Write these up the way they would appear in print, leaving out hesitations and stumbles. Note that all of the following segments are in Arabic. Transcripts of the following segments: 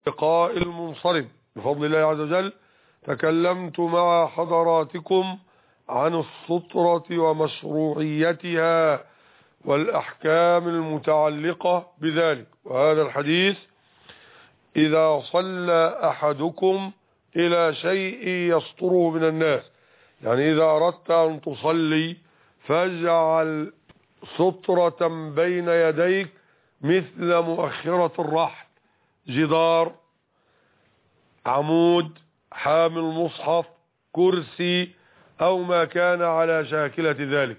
اللقاء المنصرم بفضل الله عز وجل تكلمت مع حضراتكم عن السطرة ومشروعيتها والأحكام المتعلقة بذلك. وهذا الحديث: إذا صلى أحدكم إلى شيء يستره من الناس، يعني إذا أردت أن تصلي فاجعل سطرة بين يديك مثل مؤخرة الرحل، جدار، عمود، حامل مصحف، كرسي، أو ما كان على شاكلة ذلك.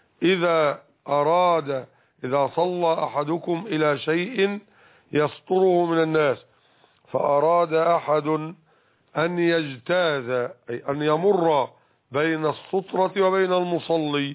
إذا صلى أحدكم إلى شيء يستره من الناس فأراد أحد أن يجتاز، أي أن يمر بين السطرة وبين المصلي،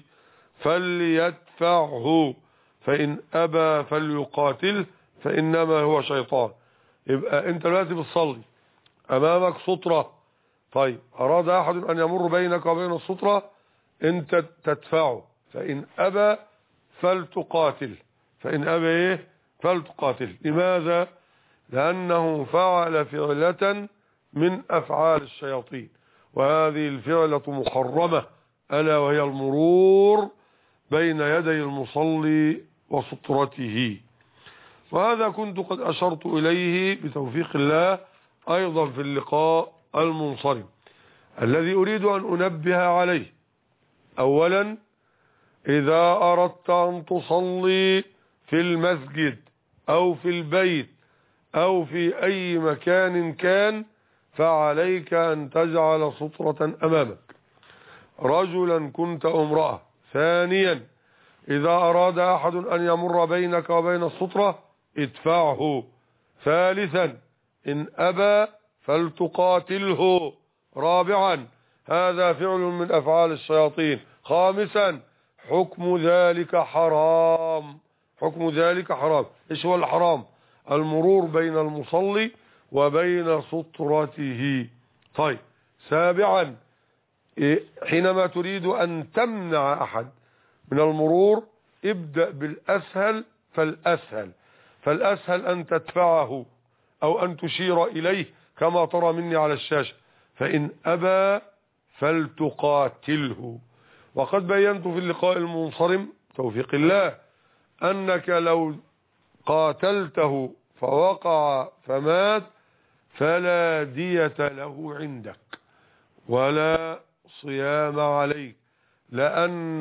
فليدفعه، فإن أبى فليقاتله فإنما هو شيطان. يبقى أنت دلوقتي بتصلي أمامك سطرة، طيب أراد أحد أن يمر بينك وبين السطرة، أنت تدفعه، فإن أبى فلتقاتل، فإن أبى إيه؟ فلتقاتل. لماذا؟ لأنه فعل فعلة من أفعال الشياطين، وهذه الفعلة محرمة، ألا وهي المرور بين يدي المصلي وسطرته. وهذا كنت قد أشرت إليه بتوفيق الله أيضا في اللقاء المنصرم. الذي أريد أن أنبه عليه: أولا، إذا أردت أن تصلي في المسجد أو في البيت أو في أي مكان كان، فعليك أن تجعل سطرة أمامك، رجلا كنت أو امرأة. ثانيا، إذا أراد أحد أن يمر بينك وبين السطرة ادفعه. ثالثا، إن أبى فلتقاتله. رابعا، هذا فعل من أفعال الشياطين. خامسا، حكم ذلك حرام. حكم ذلك حرام. إيش هو الحرام؟ المرور بين المصلي وبين سطرته. طيب، سابعا، حينما تريد أن تمنع أحد من المرور ابدأ بالأسهل فالأسهل أن تدفعه أو أن تشير إليه كما ترى مني على الشاشة، فإن أبى فلتقاتله. وقد بينت في اللقاء المنصرم توفيق الله أنك لو قاتلته فوقع فمات فلا دية له عندك ولا صيام عليك، لأن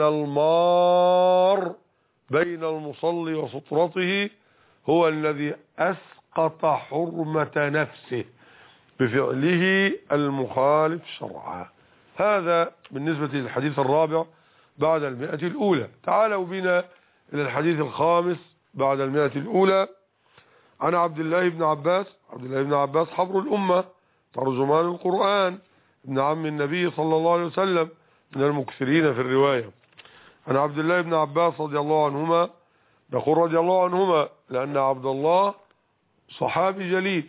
المار بين المصلي وسطرته هو الذي أسقط حرمة نفسه بفعله المخالف شرعا. هذا بالنسبة للحديث الرابع بعد 100 الأولى. تعالوا بنا إلى الحديث الخامس بعد 100 الأولى، عن عبد الله بن عباس حبر الأمة، ترجمان القرآن، ابن عم النبي صلى الله عليه وسلم، من المكثرين في الرواية. عن عبد الله بن عباس رضي الله عنهما، نقول رضي الله عنهما لأن عبد الله صحابي جليل،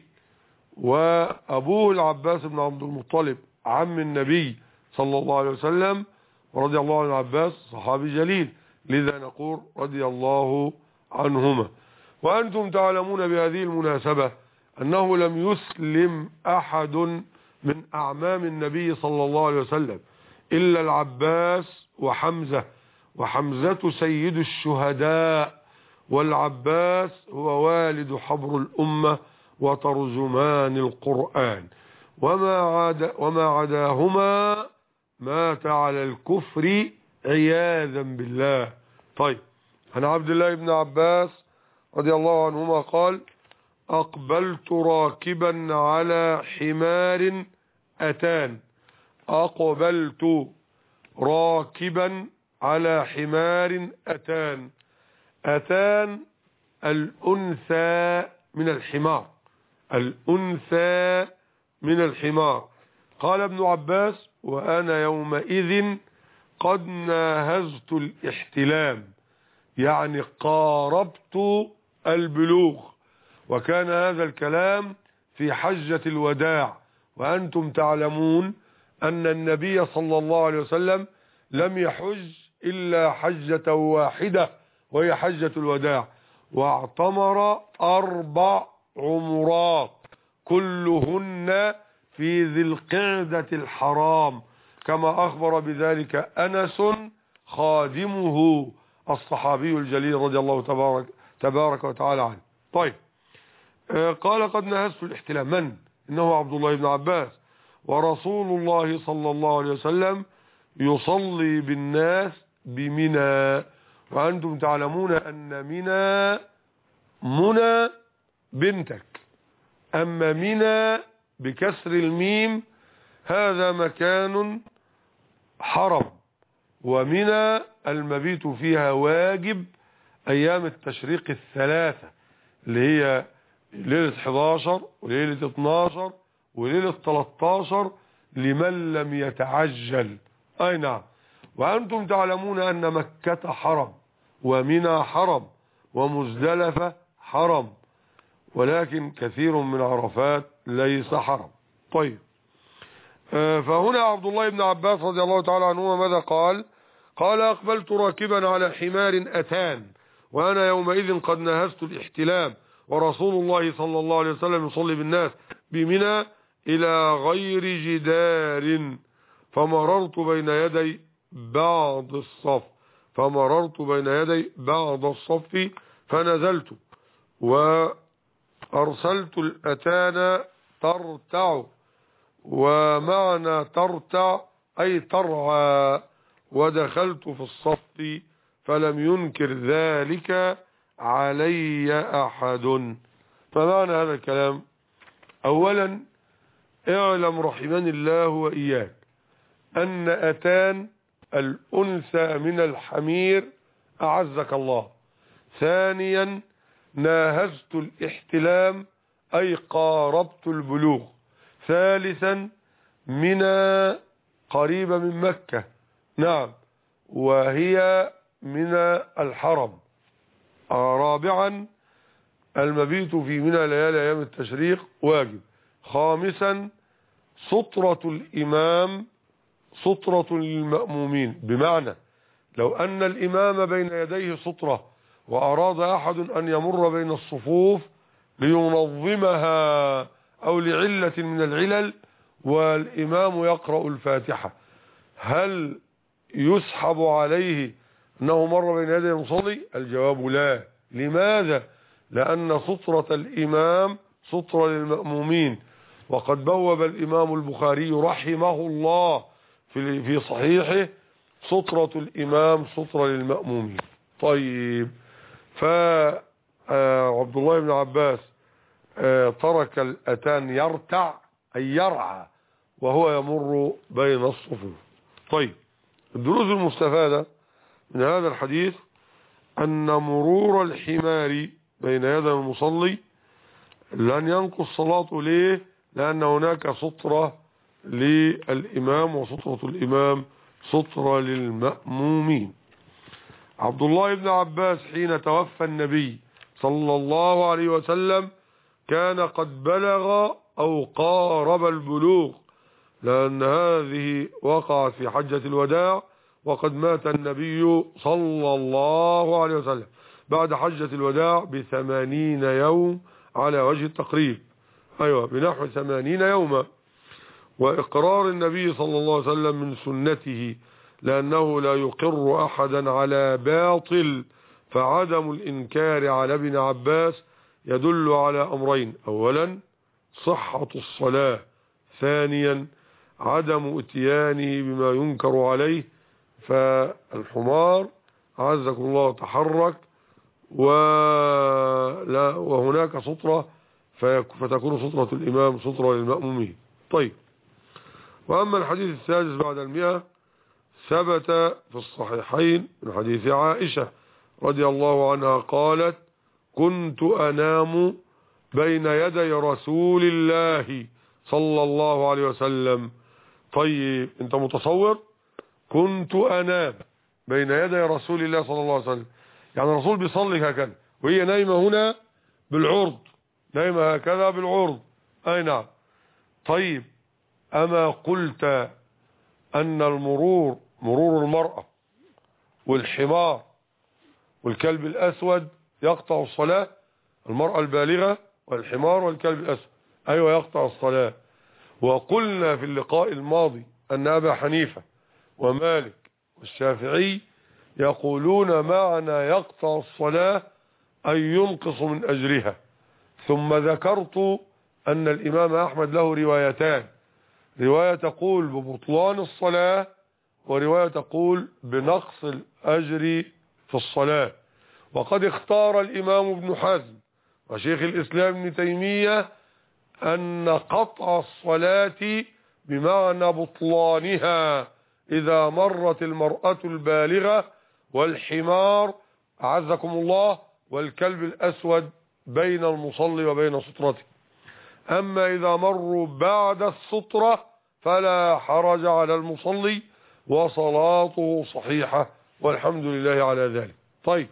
وأبوه العباس بن عبد المطلب عم النبي صلى الله عليه وسلم، ورضي الله عن عباس صحابي جليل، لذا نقول رضي الله عنهما. وأنتم تعلمون بهذه المناسبة أنه لم يسلم أحد من أعمام النبي صلى الله عليه وسلم إلا العباس وحمزة سيد الشهداء، والعباس هو والد حبر الأمة وترجمان القرآن، وما عداهما مات على الكفر عياذا بالله. طيب، عن عبد الله بن عباس رضي الله عنهما قال: أقبلت راكبا على حمار أتان. أقبلت راكبا على حمار أتان. أتان الأنثى من الحمار، الأنثى من الحمار. قال ابن عباس: وأنا يومئذ قد ناهزت الاحتلام، يعني قاربت البلوغ. وكان هذا الكلام في حجة الوداع، وأنتم تعلمون أن النبي صلى الله عليه وسلم لم يحج إلا حجة واحدة وهي حجة الوداع، واعتمر 4 عمرات، كلهن في ذي القعدة الحرام، كما أخبر بذلك أنس خادمه الصحابي الجليل رضي الله تبارك وتعالى عنه. طيب، قال قد نهزت الاحتلام. من؟ إنه عبد الله بن عباس، ورسول الله صلى الله عليه وسلم يصلي بالناس بمنى، وأنتم تعلمون أن منى بنتك، أما منى بكسر الميم هذا مكان حرم، ومنى المبيت فيها واجب أيام التشريق الثلاثة اللي هي ليلة 11 وليلة 12 وليلة 13 لمن لم يتعجل. أي نعم. وأنتم تعلمون أن مكة حرم، ومنى حرم، ومزدلفة حرم، ولكن كثير من عرفات ليس حرم. طيب، فهنا عبد الله بن عباس رضي الله تعالى عنهما ماذا قال؟ قال أقبلت راكبا على حمار أتان، وأنا يومئذ قد نهزت الاحتلام، ورسول الله صلى الله عليه وسلم يصلي بالناس بمنى إلى غير جدار، فمررت بين يدي بعض الصف فنزلت، وأرسلت الأتان ترتع، ومعنى ترتع أي ترعى، ودخلت في الصف فلم ينكر ذلك علي أحد. فمعنى هذا الكلام: أولا اعلم رحمني الله وإياك أن أتان الأنثى من الحمير أعزك الله. ثانيا ناهزت الاحتلام أي قاربت البلوغ. ثالثا منى قريبة من مكة، نعم، وهي من الحرم. رابعا المبيت في منى ليالي أيام التشريق واجب. خامسا سطرة الإمام سطرة للمأمومين، بمعنى لو أن الإمام بين يديه سطرة وأراد أحد أن يمر بين الصفوف لينظمها أو لعلة من العلل والإمام يقرأ الفاتحة، هل يسحب عليه أنه مر بين يدي المصلي؟ الجواب لا. لماذا؟ لأن سطرة الإمام سطرة للمأمومين، وقد بوب الإمام البخاري رحمه الله في صحيحه سطرة الإمام سطرة للمأمومين. طيب، فعبد الله بن عباس ترك الأتان يرتع أي يرعى وهو يمر بين الصفوف. طيب، الدروس المستفادة من هذا الحديث أن مرور الحمار بين يدي المصلي لن ينقص صلاته. ليه؟ لأن هناك سطرة للإمام، وسطرة الإمام سطرة للمأمومين. عبد الله بن عباس حين توفى النبي صلى الله عليه وسلم كان قد بلغ أو قارب البلوغ، لأن هذه وقعت في حجة الوداع، وقد مات النبي صلى الله عليه وسلم بعد حجة الوداع ب80 يوم على وجه التقريب، أيوة بنحو 80 يوما. وإقرار النبي صلى الله عليه وسلم من سنته، لأنه لا يقر أحدا على باطل، فعدم الإنكار على ابن عباس يدل على أمرين: أولا صحة الصلاة، ثانيا عدم اتيانه بما ينكر عليه. فالحمار عزكم الله تحرك وهناك سطرة، فتكون سطرة الإمام سطرة للمأمومين. طيب، وأما الحديث السادس بعد 100 ثبت في الصحيحين من حديث عائشة رضي الله عنها قالت: كنت أنام بين يدي رسول الله صلى الله عليه وسلم. طيب، انت متصور كنت أنام بين يدي رسول الله صلى الله عليه وسلم، يعني الرسول بيصلي هكذا وهي نايمة هنا بالعرض، نايمة هكذا بالعرض. أي نعم. طيب، أما قلت أن مرور المرأة والحمار والكلب الأسود يقطع الصلاة؟ المرأة البالغة والحمار والكلب الأسود أيوة يقطع الصلاة. وقلنا في اللقاء الماضي أن أبا حنيفة ومالك والشافعي يقولون معنى يقطع الصلاة أن ينقص من أجرها. ثم ذكرت أن الإمام أحمد له روايتان، رواية تقول ببطلان الصلاة ورواية تقول بنقص الأجر في الصلاة. وقد اختار الإمام ابن حزم وشيخ الإسلام ابن تيمية أن قطع الصلاة بمعنى بطلانها إذا مرت المرأة البالغة والحمار أعزكم الله والكلب الأسود بين المصلي وبين سترته. أما إذا مروا بعد السترة فلا حرج على المصلي وصلاته صحيحة والحمد لله على ذلك. طيب،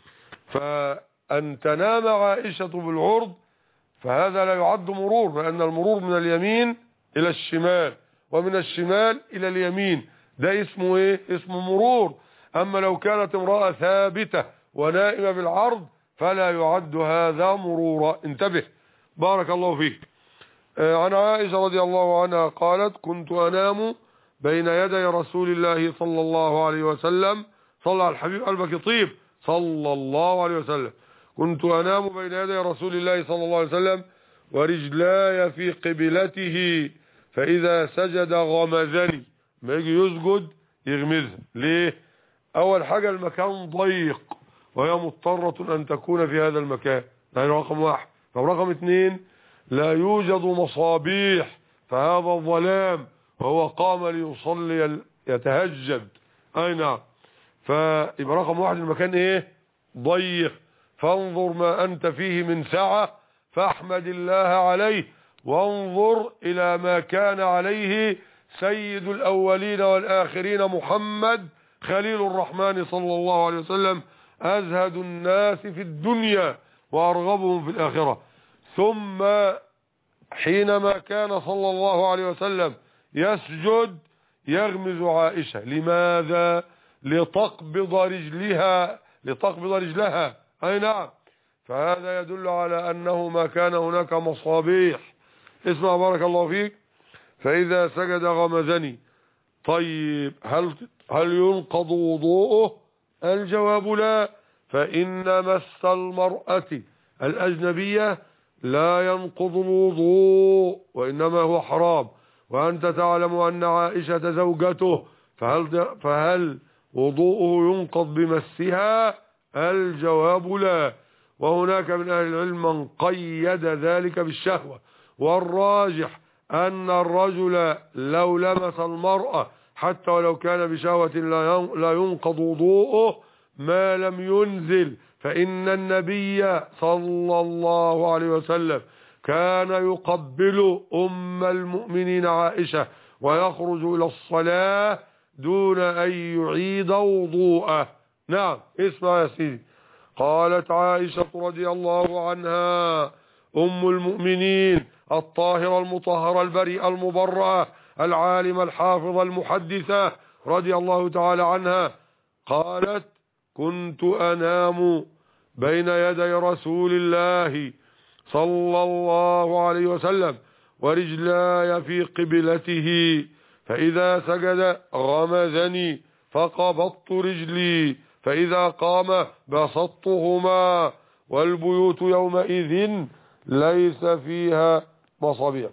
فأن تنام عائشة بالعرض فهذا لا يعد مرور، لأن المرور من اليمين إلى الشمال ومن الشمال إلى اليمين، ده اسمه إيه؟ اسمه مرور. أما لو كانت امرأة ثابتة ونائمة بالعرض فلا يعد هذا مرورا. انتبه بارك الله فيك. عن عائشة رضي الله عنها قالت: كنت أنام بين يدي رسول الله صلى الله عليه وسلم، صلى على الحبيب قلبك طيب، صلى الله عليه وسلم. كنت أنام بين يدي رسول الله صلى الله عليه وسلم ورجلاي في قبلته فإذا سجد غمزني. ما يجي يسجد يغمزها. ليه؟ أول حاجة المكان ضيق وهي مضطرة أن تكون في هذا المكان، يعني رقم واحد. رقم اثنين لا يوجد مصابيح فهذا الظلام وهو قام ليصلي يتهجد. أي نعم. فيبقى رقم واحد المكان ايه؟ ضيق. فانظر ما أنت فيه من سعة فاحمد الله عليه، وانظر إلى ما كان عليه سيد الأولين والآخرين محمد خليل الرحمن صلى الله عليه وسلم، أزهد الناس في الدنيا وأرغبهم في الآخرة. ثم حينما كان صلى الله عليه وسلم يسجد يغمز عائشة. لماذا؟ لتقبض رجلها. أي نعم. فهذا يدل على أنه ما كان هناك مصابيح. اسمع بارك الله فيك. فإذا سجد غمزني. طيب، هل ينقض وضوءه؟ الجواب لا، فإن مس المرأة الأجنبية لا ينقض الوضوء وإنما هو حرام. وأنت تعلم أن عائشة زوجته، فهل وضوءه ينقض بمسها؟ الجواب لا. وهناك من أهل العلم من قيد ذلك بالشهوة، والراجح أن الرجل لو لمس المرأة حتى ولو كان بشهوة لا ينقض وضوءه ما لم ينزل، فإن النبي صلى الله عليه وسلم كان يقبل أم المؤمنين عائشة ويخرج إلى الصلاة دون أن يعيد وضوءه. نعم، اسمع يا سيدي. قالت عائشة رضي الله عنها أم المؤمنين الطاهرة المطهرة البريئة المبرأة العالمة الحافظة المحدثة رضي الله تعالى عنها، قالت: كنت أنام بين يدي رسول الله صلى الله عليه وسلم ورجلاي في قبلته فإذا سجد غمزني فقبضت رجلي فإذا قام بسطتهما والبيوت يومئذ ليس فيها مصابيح.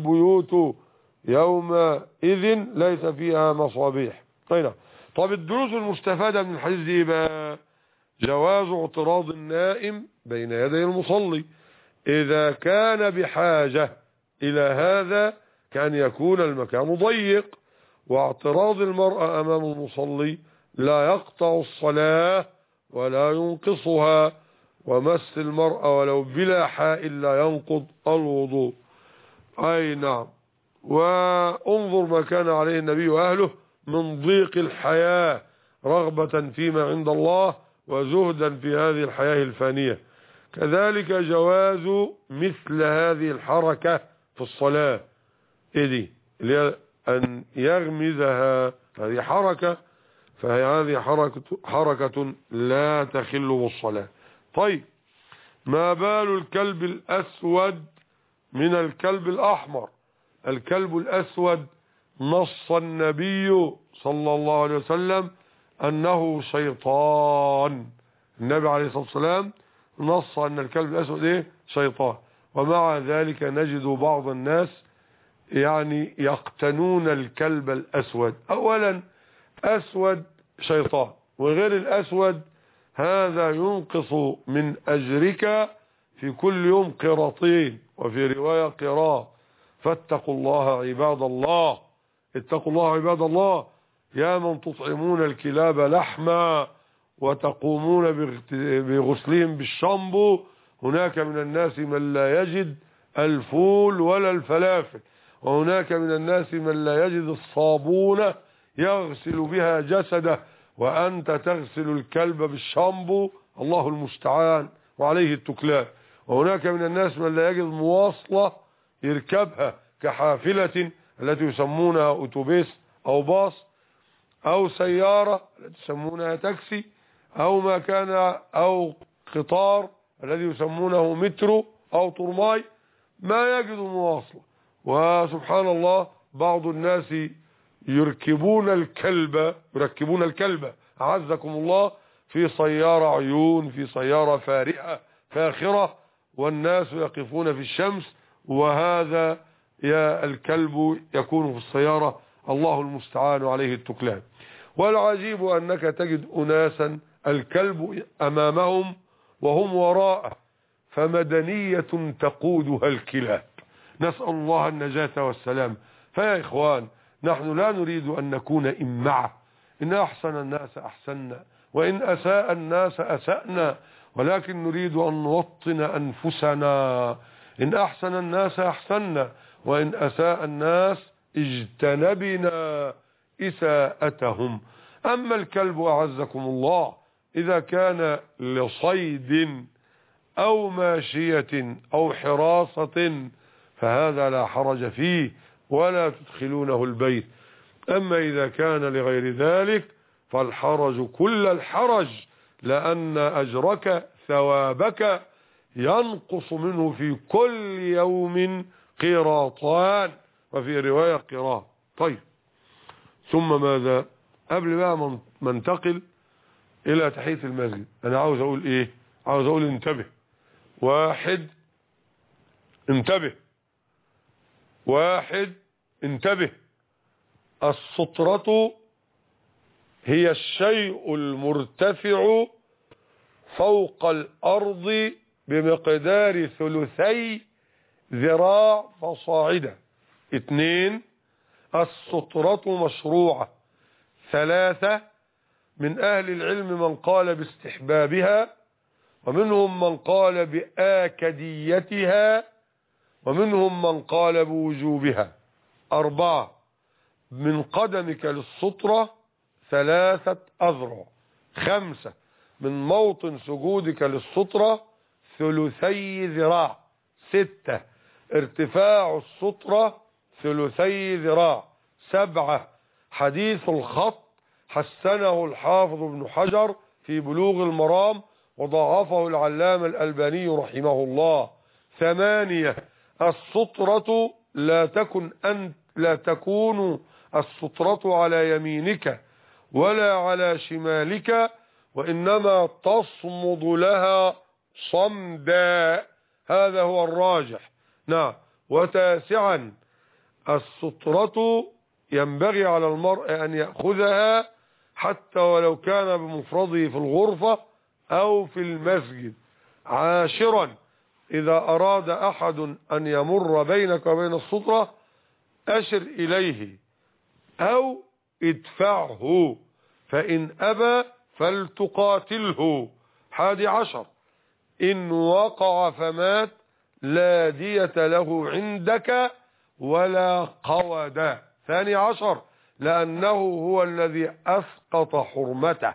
طب الدروس المستفادة من الحديث دي بقى: جواز اعتراض النائم بين يدي المصلي إذا كان بحاجة إلى هذا، كان يكون المكان ضيق. واعتراض المرأة أمام المصلي لا يقطع الصلاة ولا ينقصها، ومس المرأة ولو بلا حائل لا ينقض الوضوء. أي نعم. وانظر ما كان عليه النبي وأهله من ضيق الحياة رغبة فيما عند الله وزهدا في هذه الحياة الفانية. كذلك جواز مثل هذه الحركة في الصلاة. إيه دي؟ أن يغمزها، هذه حركة، فهذه حركة لا تخل بالصلاة. طيب، ما بال الكلب الأسود من الكلب الأحمر. الكلب الأسود نص النبي صلى الله عليه وسلم أنه شيطان. النبي عليه الصلاة والسلام نص أن الكلب الأسود شيطان. ومع ذلك نجد بعض الناس يعني يقتنون الكلب الأسود. أولا أسود شيطان، وغير الأسود هذا ينقص من أجرك في كل يوم قراطين، وفي رواية قراط. فاتقوا الله عباد الله، اتقوا الله عباد الله، يا من تطعمون الكلاب لحما وتقومون بغسلهم بالشامبو. هناك من الناس من لا يجد الفول ولا الفلافل، وهناك من الناس من لا يجد الصابونة يغسل بها جسده، وأنت تغسل الكلب بالشامبو. الله المستعان وعليه التكلان. وهناك من الناس من لا يجد مواصلة يركبها كحافلة التي يسمونها أتوبيس أو باص، أو سيارة التي يسمونها تاكسي، أو ما كان، أو قطار الذي يسمونه مترو أو ترماي، ما يجد مواصلة. وسبحان الله بعض الناس يركبون الكلب أعزكم الله في سيارة عيون، في سيارة فاخرة، والناس يقفون في الشمس، وهذا يا الكلب يكون في السيارة. الله المستعان عليه التكلان. والعجيب أنك تجد أناسا الكلب أمامهم وهم وراءه، فمدنية تقودها الكلاب. نسأل الله النجاة والسلام. فيا إخوان، نحن لا نريد أن نكون إمعة. إن أحسن الناس أحسننا، وإن أساء الناس أسأنا، ولكن نريد أن نوطن أنفسنا. إن أحسن الناس أحسننا، وإن أساء الناس اجتنبنا إساءتهم. أما الكلب أعزكم الله إذا كان لصيد أو ماشية أو حراسة فهذا لا حرج فيه ولا تدخلونه البيت. أما إذا كان لغير ذلك فالحرج كل الحرج، لأن أجرك ثوابك ينقص منه في كل يوم قيراطان، وفي رواية قيراط. طيب، ثم ماذا؟ قبل بقى ما انتقل إلى تحية المسجد، أنا عاوز أقول إيه؟ عاوز أقول انتبه. واحد انتبه. السطرة هي الشيء المرتفع فوق الأرض بمقدار 3 ذراع فصاعدا. 2 السطرة مشروعة. 3 من أهل العلم من قال باستحبابها، ومنهم من قال بآكديتها، ومنهم من قال بوجوبها. 4 من قدمك للسطرة 3 أذرع. 5 من موطن سجودك للسطرة 2 ذراع. 6 ارتفاع السطرة 2 ذراع. 7 حديث الخط حسنه الحافظ ابن حجر في بلوغ المرام، وضعفه العلامة الألباني رحمه الله. 8 السطرة لا تكون السطرة على يمينك ولا على شمالك، وإنما تصمد لها صمدا. هذا هو الراجح. نعم. 9 السطرة ينبغي على المرء أن يأخذها حتى ولو كان بمفرده في الغرفة أو في المسجد. 10 إذا أراد أحد أن يمر بينك وبين السطرة أشر إليه أو ادفعه، فإن أبى فلتقاتله. 11 إن وقع فمات لا دية له عندك ولا قود. 12 لأنه هو الذي أسقط حرمته.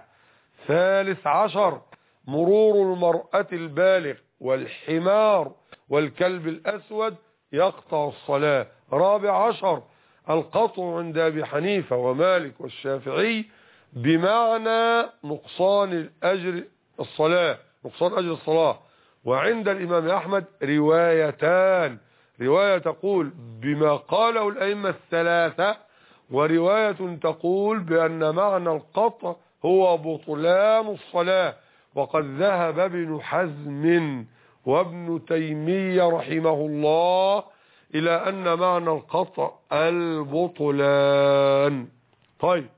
13 مرور المرأة البالغ والحمار والكلب الأسود يقطع الصلاة. 14 القطع عند أبي حنيفة ومالك والشافعي بمعنى نقصان أجر الصلاة، وعند الإمام أحمد روايتان. رواية تقول بما قاله الأئمة الثلاثة، ورواية تقول بأن معنى القطع هو بطلان الصلاة. وقد ذهب ابن حزم وابن تيمية رحمه الله إلى أن معنى القطع البطلان. طيب،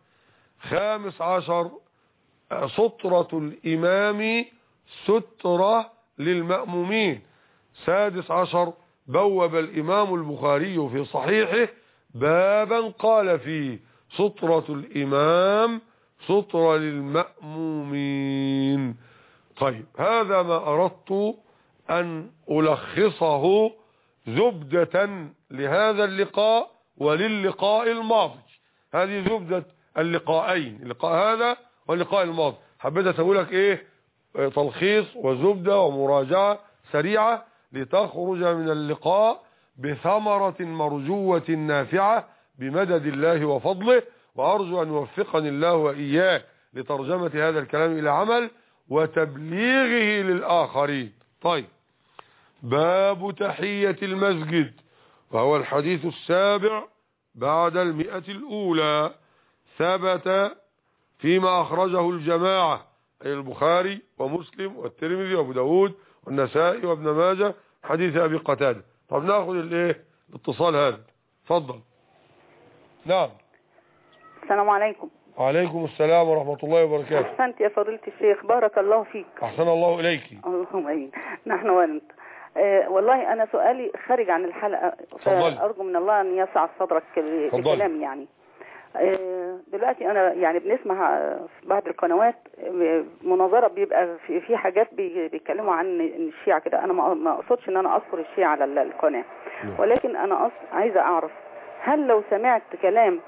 15 سترة الإمام سترة للمأمومين. 16 بوب الإمام البخاري في صحيحه بابا قال فيه سترة الإمام سترة للمأمومين. طيب، هذا ما أردت أن ألخصه زبدة لهذا اللقاء وللقاء الماضي. هذه زبدة اللقاءين، اللقاء هذا واللقاء الماضي. حبيت أقول لك إيه؟ تلخيص وزبدة ومراجعة سريعة لتخرج من اللقاء بثمرة مرجوة نافعة بمدد الله وفضله. وأرجو أن يوفقني الله وإياك لترجمة هذا الكلام إلى عمل وتبليغه للآخرين. طيب، باب تحية المسجد، وهو الحديث السابع بعد 100 الأولى. ثبت فيما أخرجه الجماعة أي البخاري ومسلم والترمذي وابو داود والنسائي وابن ماجه حديث أبي قتادة. طب ناخذ الاتصال هذا. تفضل. نعم. السلام عليكم. وعليكم السلام ورحمة الله وبركاته. أحسنت يا فضيلة الشيخ، بارك الله فيك. أحسن الله إليك. اللهم آمين. نحن وأنت. والله أنا سؤالي خارج عن الحلقة، أرجو من الله أن يسع صدرك بكلام. يعني دلوقتي أنا يعني بنسمع في بعض القنوات مناظرة بيبقى في حاجات بيتكلموا عن الشيعة كده. أنا ما أقصدش إن أنا أذكر الشيعة على القناة، ولكن أنا عايزة أعرف هل لو سمعت كلام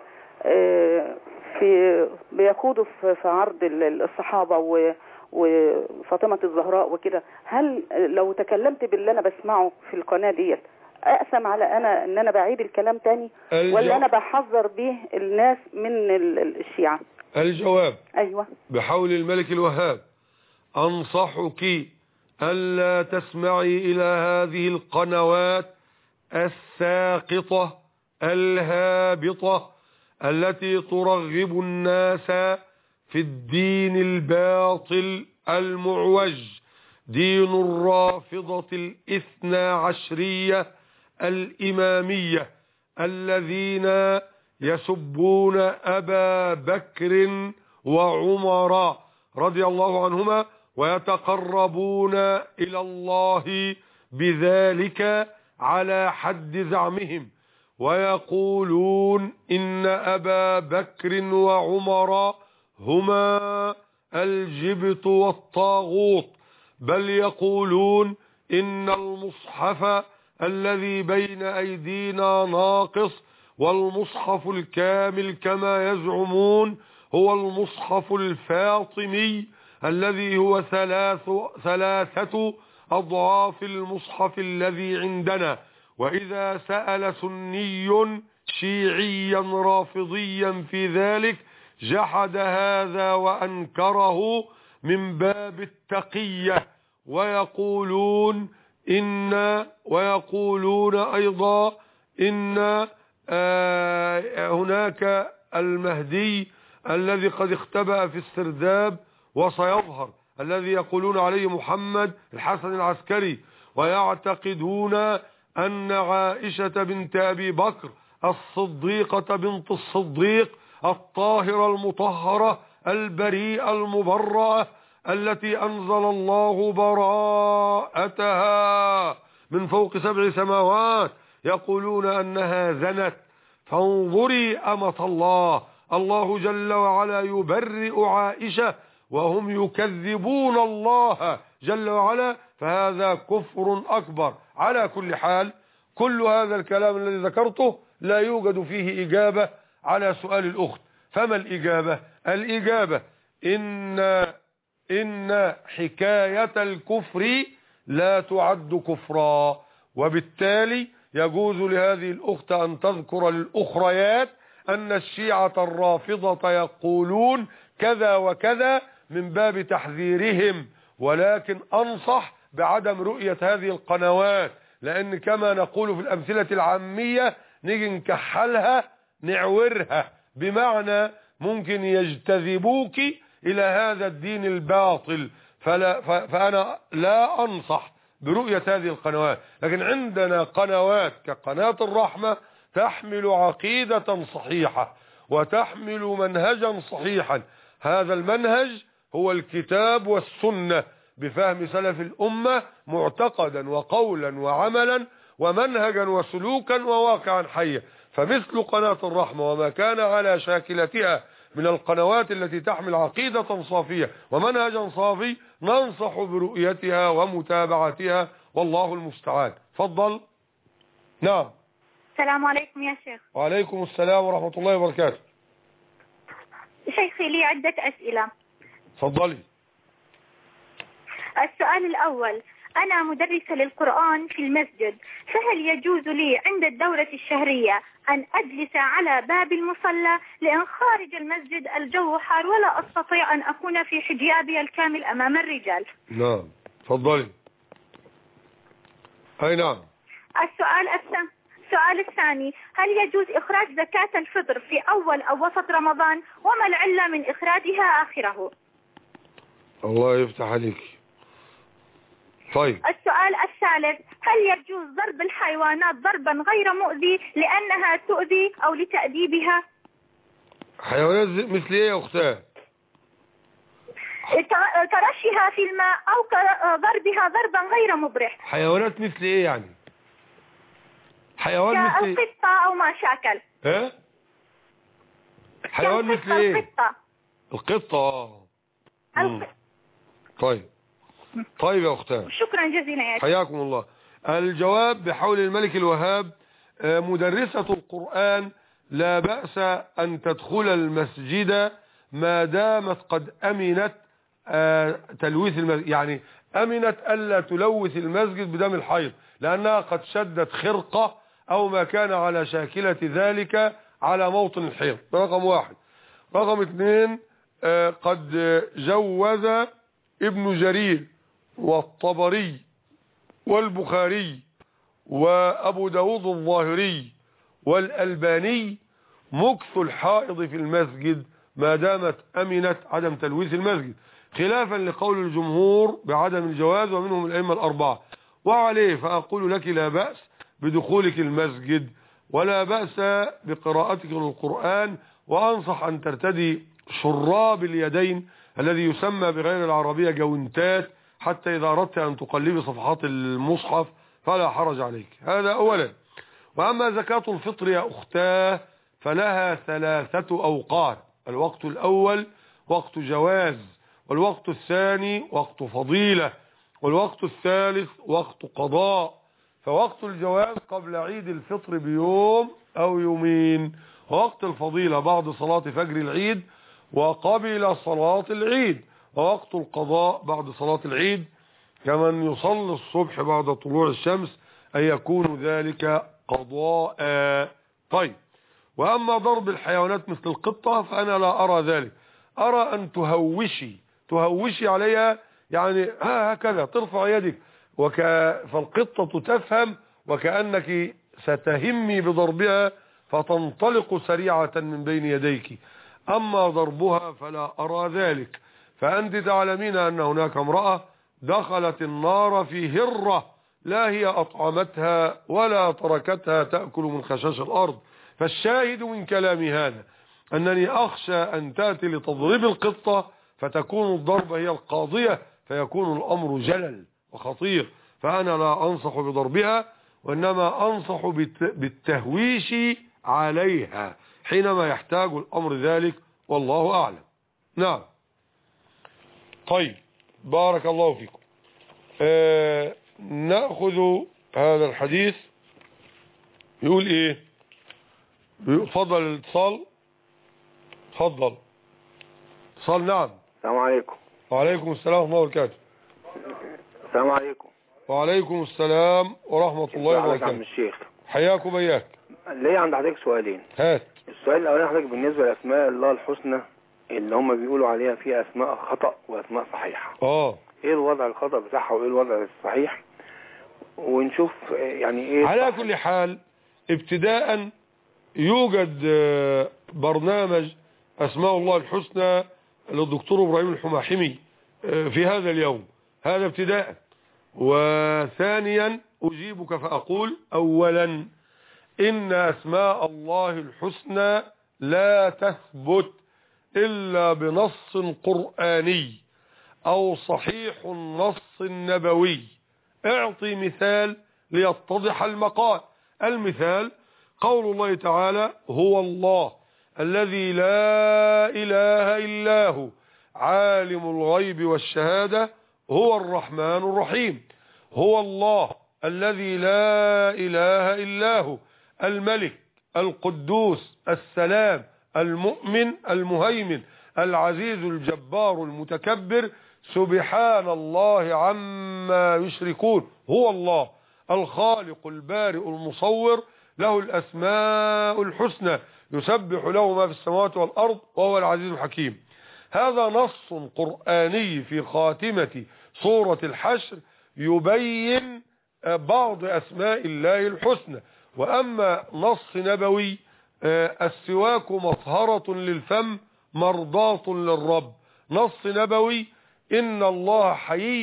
بيخوضوا في عرض الصحابة وفاطمة الزهراء وكده، هل لو تكلمت باللي أنا بسمعه في القناة ديت أقسم على ان انا بعيد الكلام تاني، ولا انا بحذر به الناس من الشيعة؟ الجواب ايوه بحول الملك الوهاب انصحك الا تسمعي الى هذه القنوات الساقطة الهابطة التي ترغب الناس في الدين الباطل المعوج، دين الرافضة الاثنى عشرية الإمامية الذين يسبون أبا بكر وعمر رضي الله عنهما ويتقربون إلى الله بذلك على حد زعمهم، ويقولون إن أبا بكر وعمر هما الجبت والطاغوت، بل يقولون إن المصحف الذي بين أيدينا ناقص، والمصحف الكامل كما يزعمون هو المصحف الفاطمي الذي هو ثلاثة أضعاف المصحف الذي عندنا. وإذا سأل سني شيعيا رافضيا في ذلك جحد هذا وأنكره من باب التقية، ويقولون أيضا إن هناك المهدي الذي قد اختبأ في السرداب وسيظهر، الذي يقولون عليه محمد الحسن العسكري، ويعتقدون أن عائشة بنت أبي بكر الصديقة بنت الصديق الطاهرة المطهرة البريئة المبرأة التي أنزل الله براءتها من فوق 7 سماوات، يقولون أنها زنت. فانظري أمة الله، الله جل وعلا يبرئ عائشة وهم يكذبون الله جل وعلا، فهذا كفر أكبر. على كل حال، كل هذا الكلام الذي ذكرته لا يوجد فيه إجابة على سؤال الأخت. فما الإجابة؟ الإجابة إن حكاية الكفر لا تعد كفرا، وبالتالي يجوز لهذه الأخت أن تذكر للأخريات أن الشيعة الرافضة يقولون كذا وكذا من باب تحذيرهم، ولكن أنصح بعدم رؤية هذه القنوات، لأن كما نقول في الأمثلة العامية نيجي نكحلها نعورها، بمعنى ممكن يجتذبوك إلى هذا الدين الباطل. فأنا لا أنصح برؤية هذه القنوات. لكن عندنا قنوات كقناة الرحمة تحمل عقيدة صحيحة وتحمل منهجا صحيحا. هذا المنهج هو الكتاب والسنة بفهم سلف الأمة معتقدا وقولا وعملا ومنهجا وسلوكا وواقعا حيا. فمثل قناة الرحمة وما كان على شاكلتها من القنوات التي تحمل عقيدة صافية ومنهجا صافي ننصح برؤيتها ومتابعتها، والله المستعان. تفضل. نعم. السلام عليكم يا شيخ. وعليكم السلام ورحمة الله وبركاته. شيخي لي عدة أسئلة. تفضلي. السؤال الأول: أنا مدرسة للقرآن في المسجد، فهل يجوز لي عند الدورة الشهرية أن أجلس على باب المصلى لأن خارج المسجد الجو حار ولا أستطيع أن أكون في حجابي الكامل أمام الرجال؟ نعم. تفضلي. أي نعم. السؤال الثاني: هل يجوز إخراج زكاة الفطر في أول أو وسط رمضان، وما العلة من إخراجها آخره؟ الله يفتح عليك. طيب. السؤال الثالث: هل يجوز ضرب الحيوانات ضربا غير مؤذي لأنها تؤذي أو لتأديبها؟ حيوانات مثل ايه يا اختاه؟ كرشها في الماء أو ضربها ضربا غير مبرح. حيوانات مثل ايه يعني؟ حيوان مثل ايه؟ القطة أو ما شاكل. ها؟ حيوان مثل ايه؟ القطة. طيب يا اختاه، شكرا جزيلا يا شيخ. حياكم الله. الجواب بحول الملك الوهاب: مدرسة القرآن لا بأس أن تدخل المسجد ما دامت قد أمنت تلويث المسجد، يعني أمنت ألا تلوث المسجد بدم الحيض، لأنها قد شدت خرقة أو ما كان على شاكلة ذلك على موطن الحيض. رقم واحد. رقم اثنين: قد جوز ابن جرير والطبري والبخاري وأبو داود الظاهري والألباني مكث الحائض في المسجد ما دامت أمنت عدم تلويث المسجد، خلافا لقول الجمهور بعدم الجواز ومنهم الأئمة الأربعة. وعليه فأقول لك لا بأس بدخولك المسجد ولا بأس بقراءتك للقرآن، وأنصح أن ترتدي شراب اليدين الذي يسمى بغير العربية جونتات، حتى إذا أردت أن تقلبي صفحات المصحف فلا حرج عليك. هذا أولا. وأما زكاة الفطر يا أختاه فلها 3 أوقات: الوقت الأول وقت جواز، والوقت الثاني وقت فضيلة، والوقت الثالث وقت قضاء. فوقت الجواز قبل عيد الفطر بيوم أو يومين، ووقت الفضيلة بعد صلاة فجر العيد وقبل صلاة العيد، ووقت القضاء بعد صلاة العيد كمن يصلي الصبح بعد طلوع الشمس أن يكون ذلك قضاء. طيب. وأما ضرب الحيوانات مثل القطة فأنا لا أرى ذلك، أرى أن تهوشي عليها، يعني هكذا ترفع يدك فالقطة تفهم وكأنك ستهمي بضربها فتنطلق سريعة من بين يديك. أما ضربها فلا أرى ذلك. فأنت تعلمين أن هناك امرأة دخلت النار في هرة لا هي أطعمتها ولا تركتها تأكل من خشاش الأرض. فالشاهد من كلامي هذا أنني أخشى أن تأتي لتضرب القطة فتكون الضربة هي القاضية فيكون الأمر جلل وخطير. فأنا لا أنصح بضربها، وإنما أنصح بالتهويش عليها حينما يحتاج الأمر ذلك، والله أعلم. نعم. طيب، بارك الله فيكم. نأخذ هذا الحديث. يقول إيه؟ فضل الاتصال. تفضل. اتصال. نعم. السلام عليكم. وعليكم السلام ورحمة الله وبركاته. السلام عليكم. وعليكم السلام ورحمة الله وبركاته. عم الشيخ. حياكم إياك. ليه عند حضرتك سؤالين. هات. السؤال الأولاني حضرتك بالنسبة لأسماء الله الحسنى اللي هم بيقولوا عليها فيها أسماء خطأ وأسماء صحيحة. إيه الوضع الخطأ بتاعها وإيه الوضع الصحيح؟ ونشوف يعني ايه. على كل حال ابتداء يوجد برنامج أسماء الله الحسنى للدكتور إبراهيم الحماحمي في هذا اليوم، هذا ابتداء. وثانيا أجيبك فأقول أولا إن أسماء الله الحسنى لا تثبت إلا بنص قرآني أو صحيح النص النبوي. اعطي مثال ليتضح المقال. المثال قول الله تعالى: هو الله الذي لا إله إلا هو عالم الغيب والشهادة هو الرحمن الرحيم. هو الله الذي لا إله إلا هو الملك القدوس السلام المؤمن المهيمن العزيز الجبار المتكبر سبحان الله عما يشركون. هو الله الخالق البارئ المصور له الأسماء الحسنى يسبح له ما في السماوات والأرض وهو العزيز الحكيم. هذا نص قرآني في خاتمة سورة الحشر يبين بعض أسماء الله الحسنى. وأما نص نبوي: السواك مطهرة للفم مرضاة للرب. نص نبوي: إن الله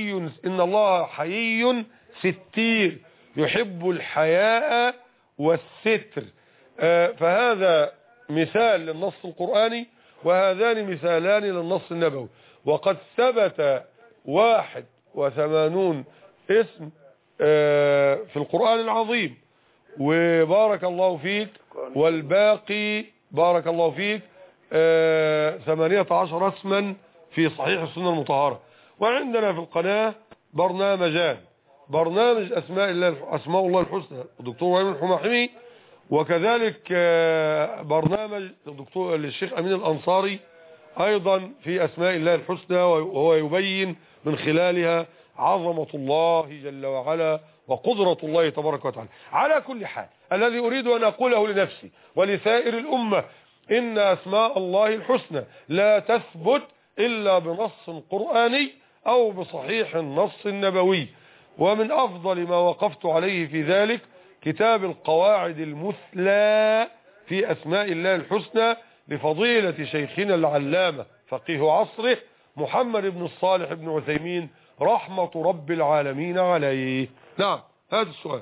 حيي ستير يحب الحياء والستر. فهذا مثال للنص القرآني وهذان مثالان للنص النبوي. وقد ثبت 81 اسم في القرآن العظيم، وبارك الله فيك، والباقي بارك الله فيك 18 اسما في صحيح السنة المطهرة. وعندنا في القناة برنامجان: برنامج أسماء الله الحسنى الدكتور إبراهيم الحماحمي، وكذلك برنامج للشيخ أمين الأنصاري أيضا في أسماء الله الحسنى، وهو يبين من خلالها عظمة الله جل وعلا وقدرة الله تبارك وتعالى. على كل حال الذي أريد أن أقوله لنفسي ولسائر الأمة: إن أسماء الله الحسنى لا تثبت إلا بنص قرآني أو بصحيح النص النبوي. ومن أفضل ما وقفت عليه في ذلك كتاب القواعد المثلى في أسماء الله الحسنى لفضيلة شيخنا العلامة فقيه عصره محمد بن الصالح بن عثيمين رحمة رب العالمين عليه. نعم، هذا السؤال.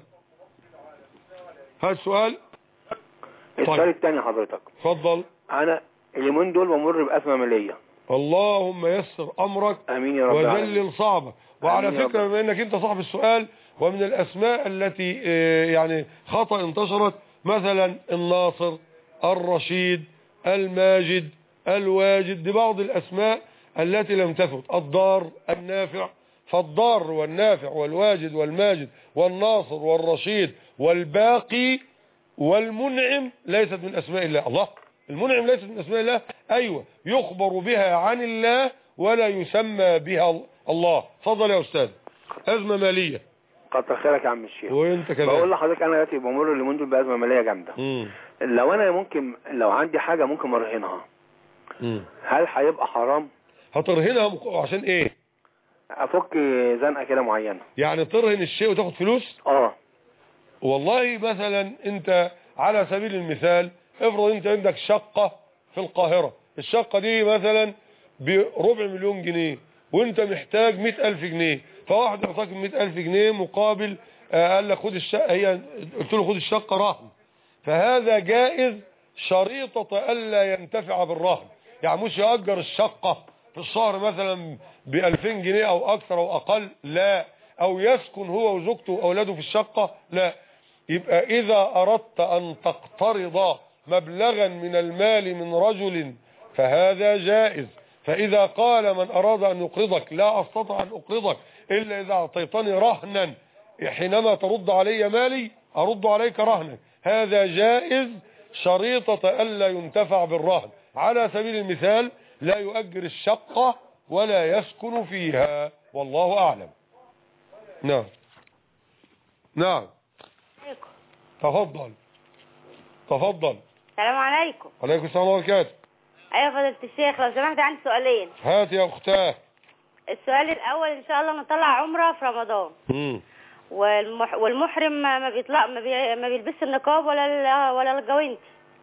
السؤال الثاني حضرتك. اتفضل. أنا اليومين دول بمر بأزمة مالية. اللهم يسر أمرك. آمين يا رب العالمين. وذلل صعبك. وعلى فكرة بما أنك أنت صاحب السؤال، ومن الأسماء التي يعني خطأ انتشرت مثلا الناصر، الرشيد، الماجد، الواجد، دي بعض الأسماء التي لم تثبت. الضار، النافع، فالضار والنافع والواجد والماجد والناصر والرشيد والباقي والمنعم ليست من أسماء الله. الله المنعم ليست من أسماء الله، أيوة، يخبر بها عن الله ولا يسمى بها الله. فضل يا أستاذ. أزمة مالية. كتر خيرك يا عم الشيخ. وانت كذلك. بقول لحضرتك انا دلوقتي بمر اليومين دول بأزمة مالية جامدة. لو انا ممكن لو عندي حاجة ممكن ارهنها، هل هيبقى حرام؟ هترهنها عشان ايه؟ افك زنقة كده معينة. يعني ترهن الشيء وتاخد فلوس؟ والله مثلا انت على سبيل المثال افرض انت عندك شقة في القاهرة، الشقة دي مثلا ب400,000 جنيه وانت محتاج 100,000 جنيه، فواحد يعطاك 100,000 جنيه مقابل قال لك خد الشقة، قلت له خد الشقة رهن، فهذا جائز شريطة ألا ينتفع بالرهن. يعني مش يأجر الشقة في الشهر مثلا ب2000 جنيه أو أكثر أو أقل، لا، أو يسكن هو وزوجته وأولاده في الشقة، لا. يبقى إذا أردت أن تقترض مبلغا من المال من رجل فهذا جائز. فإذا قال من أراد أن يقرضك لا أستطيع أن أقرضك إلا إذا أعطيتني رهنا، حينما ترد علي مالي أرد عليك رهنا، هذا جائز شريطة ألا ينتفع بالرهن. على سبيل المثال لا يؤجر الشقة ولا يسكن فيها، والله أعلم. نعم نعم، تفضل تفضل. السلام عليكم. عليكم السلام ورحمة الله وبركاته. ايوه فضيلة الشيخ، لو سمحت عندي سؤالين. هات يا اختاه. السؤال الاول، ان شاء الله نطلع عمره في رمضان، والمحرم ما بيطلع ما بيلبسش النقاب ولا الجوانتي.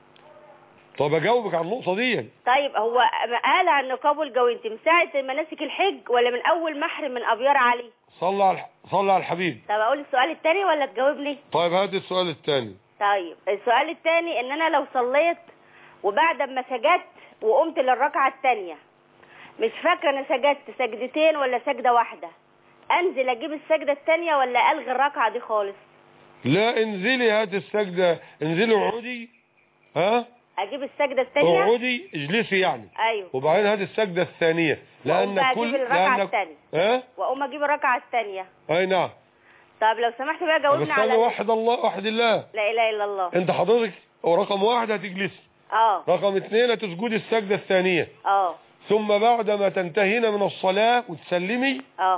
طب اجاوبك على النقطه دي. طيب هو قال عن النقاب والجوانتي من ساعه مناسك الحج ولا من اول محرم من ابيار علي؟ صلى على الحبيب. طب اقول السؤال الثاني ولا تجاوبني؟ طيب هات السؤال الثاني. طيب السؤال الثاني ان انا لو صليت وبعد ما سجدت وقمت للركعه الثانيه مش فاكره انا سجدت سجدتين ولا سجده واحده، انزل اجيب السجده الثانيه ولا الغي الركعه دي خالص؟ لا انزلي هات السجده، انزلي اقعدي. ها اجيب السجده الثانيه، اقعدي اجلسي يعني. ايوه. وبعدين هات السجده الثانيه لان كل الركعه الثانيه واقوم اجيب الركعه الثانيه. اي نعم. طب لو سمحت بقى جاوبنا على وحد الله لا اله الا الله. انت حضرتك رقم 1 هتجلسي، رقم 2 هتسجدي السجده الثانيه، ثم بعد ما تنتهين من الصلاه وتسلمي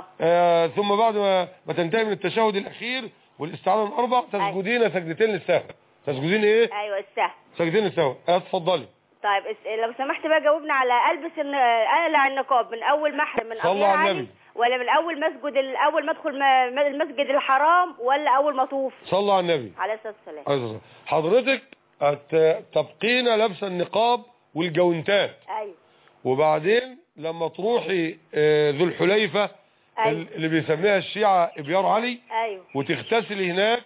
ثم بعد ما تنتهي من التشهد الاخير والاستعاذه من 4 تسجدين سجدتين للسهو. تسجدين ايه؟ ايوه السهو. سجدتين للسهو. اتفضلي. طيب لو سمحت بقى جاوبنا على البس اقلع النقاب من اول محرم من ابيار علي ولا من اول اول ما ادخل المسجد الحرام ولا اول ما اطوف؟ صلى على النبي عليه الصلاه والسلام. حضرتك تبقين لبس النقاب والجونتات. ايوه. وبعدين لما تروحي ذو الحليفه اللي بيسميها الشيعة ابيار علي وتغتسلي هناك